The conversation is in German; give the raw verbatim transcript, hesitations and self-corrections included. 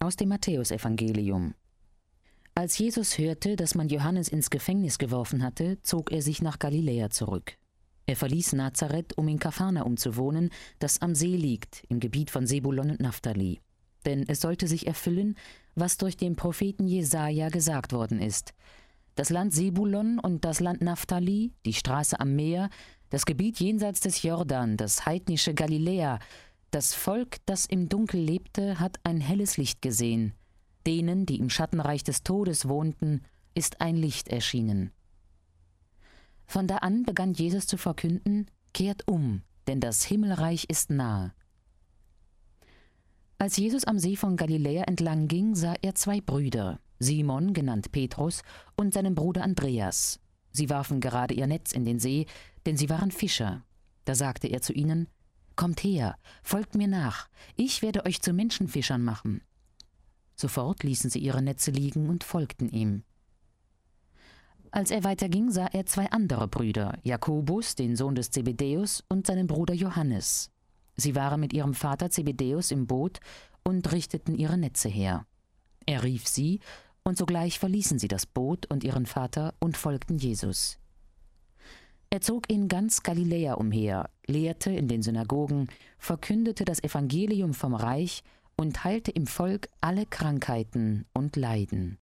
Aus dem Matthäusevangelium. Als Jesus hörte, dass man Johannes ins Gefängnis geworfen hatte, zog er sich nach Galiläa zurück. Er verließ Nazareth, um in Kapharnaum zu wohnen, das am See liegt, im Gebiet von Sebulon und Naphtali. Denn es sollte sich erfüllen, was durch den Propheten Jesaja gesagt worden ist. Das Land Sebulon und das Land Naphtali, die Straße am Meer, das Gebiet jenseits des Jordan, das heidnische Galiläa, das Volk, das im Dunkel lebte, hat ein helles Licht gesehen. Denen, die im Schattenreich des Todes wohnten, ist ein Licht erschienen. Von da an begann Jesus zu verkünden: Kehrt um, denn das Himmelreich ist nahe. Als Jesus am See von Galiläa entlang ging, sah er zwei Brüder, Simon, genannt Petrus, und seinen Bruder Andreas. Sie warfen gerade ihr Netz in den See, denn sie waren Fischer. Da sagte er zu ihnen: Kommt her, folgt mir nach, ich werde euch zu Menschenfischern machen. Sofort ließen sie ihre Netze liegen und folgten ihm. Als er weiterging, sah er zwei andere Brüder, Jakobus, den Sohn des Zebedäus, und seinen Bruder Johannes. Sie waren mit ihrem Vater Zebedäus im Boot und richteten ihre Netze her. Er rief sie, und sogleich verließen sie das Boot und ihren Vater und folgten Jesus. Er zog in ganz Galiläa umher, lehrte in den Synagogen, verkündete das Evangelium vom Reich und heilte im Volk alle Krankheiten und Leiden.